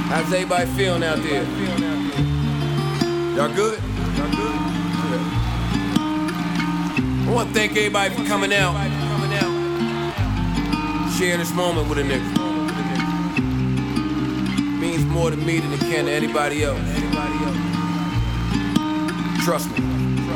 How's everybody feeling out there? Y'all good? I want to thank everybody for coming out. Sharing this moment with a nigga. Means more to me than it can to anybody else. Trust me.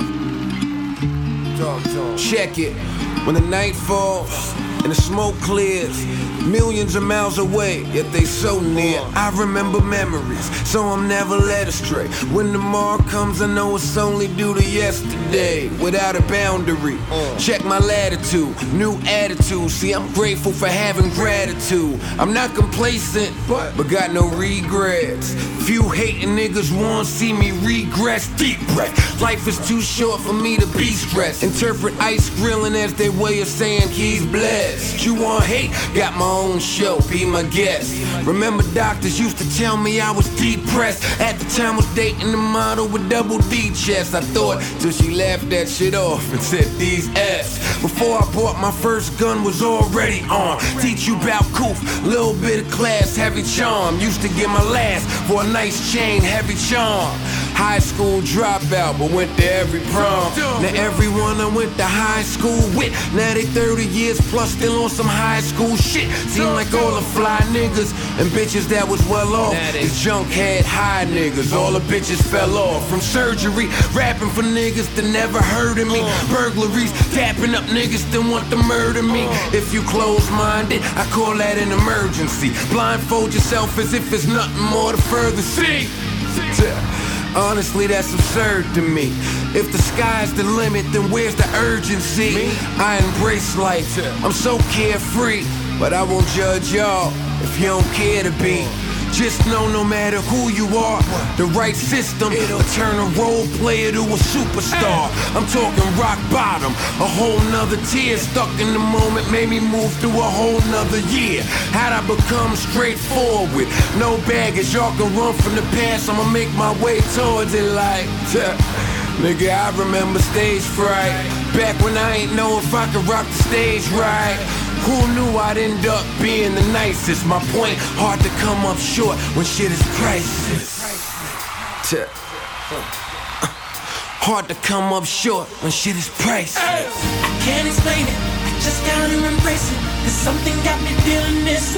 Talk to 'em. Check it. When the night falls and the smoke clears, millions of miles away, yet they so near. I remember memories, so I'm never led astray. When tomorrow comes, I know it's only due to yesterday. Without a boundary, check my latitude, new attitude. See, I'm grateful for having gratitude. I'm not complacent, but got no regrets. Few hating niggas won't see me regress. Deep breath. Life is too short for me to be stressed. Interpret ice grilling as their way of saying he's blessed. You want hate? Got my own show, be my guest. Remember doctors used to tell me I was depressed. At the time was dating the model with double D chest. I thought till she laughed that shit off and said these F's. Before I bought my first gun was already on. Teach you about coof, little bit of class, heavy charm. Used to get my last for a nice chain, heavy charm. High school dropout, but went to every prom. Now everyone I went to high school with, now they 30 years plus still on some high school shit. Seem like all the fly niggas and bitches that was well off is junk head high niggas. All the bitches fell off from surgery, rapping for niggas that never heard of me. Burglaries, tapping up niggas that want to murder me. If you close-minded, I call that an emergency. Blindfold yourself as if there's nothing more to further see. Honestly, that's absurd to me. If the sky's the limit, then where's the urgency? I embrace life, I'm so carefree, but I won't judge y'all if you don't care to be. Just know no matter who you are, the right system will turn a role player to a superstar. I'm talking rock bottom, a whole nother tear. Stuck in the moment made me move through a whole nother year. How'd I become straightforward? No baggage, y'all can run from the past. I'ma make my way towards it like nigga, I remember stage fright. Back when I ain't know if I could rock the stage right. Who knew I'd end up being the nicest? My point, hard to come up short when shit is priceless. Hard to come up short when shit is priceless. I can't explain it, I just gotta embrace it. Cause something got me feeling this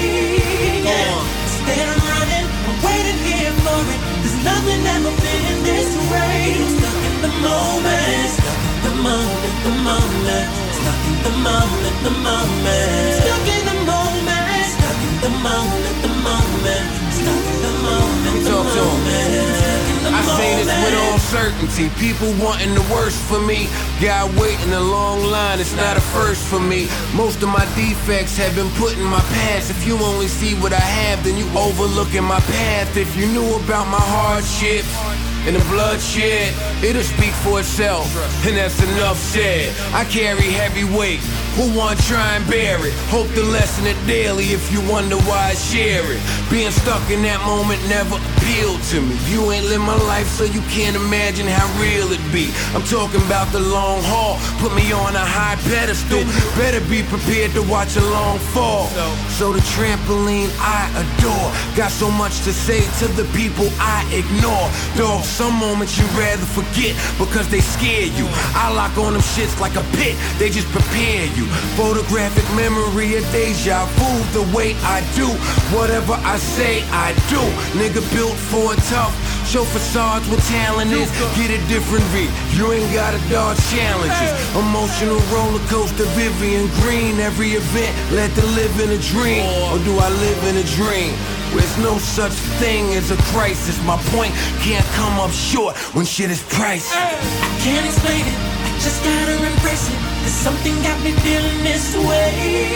way. Instead of running, I'm waiting here for it. There's nothing ever been this way. I'm stuck in the moment, stuck in the moment, the moment. Stuck in the moment, the moment. Stuck in the moment, stuck in the moment, the moment. Stuck in the moment, the moment. I say this with all certainty. People wanting the worst for me. God waiting a long line, it's not a first for me. Most of my defects have been put in my past. If you only see what I have, then you overlooking my path. If you knew about my hardships and the bloodshed, it'll speak for itself, and that's enough said. I carry heavy weight, who want to try and bear it? Hope to lessen it daily if you wonder why I share it. Being stuck in that moment never appealed to me. You ain't lived my life, so you can't imagine how real it be. I'm talking about the long haul, put me on a high pedestal. Better be prepared to watch a long fall. So the trampoline I adore, got so much to say to the people I ignore. Dog, some moments you'd rather forget because they scare you. I lock on them shits like a pit, they just prepare you. Photographic memory of deja vu. The way I do whatever I say I do. Nigga built for it tough, show facades what talent is. Get a different read, you ain't gotta dodge challenges. Emotional roller coaster, Vivian Green. Every event, let the live in a dream. Or do I live in a dream? There's no such thing as a crisis. My point can't come up short when shit is priceless. I can't explain it, I just gotta embrace it. Cause something got me feeling this way.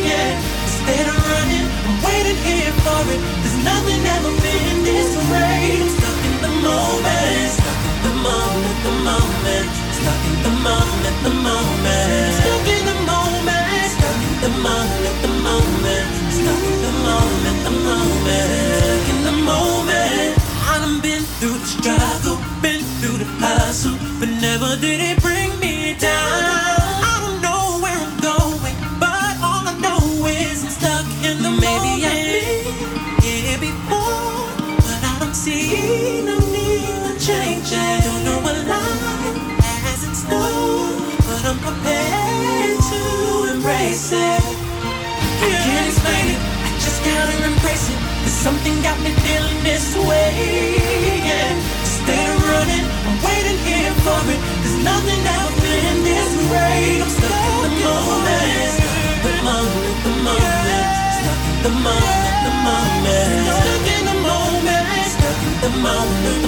Instead of running, I'm waiting here for it. There's nothing ever been this way. I'm stuck in the moment, stuck in the moment, the moment. Stuck in the moment, the moment. Stuck in the moment, stuck in the moment, the moment. Stuck in the moment, the moment. Stuck in the moment. I done been through the struggle, been through the hustle, but never did it bring me down. I don't know where I'm going, but all I know I can't explain it, I just gotta embrace it. Cause something got me feeling this way, yeah. Instead of running, I'm waiting here for it. There's nothing ever been this great. I'm stuck in the moment, the moment, the moment. Stuck in the moment, the moment. Stuck in the moment, stuck in the moment.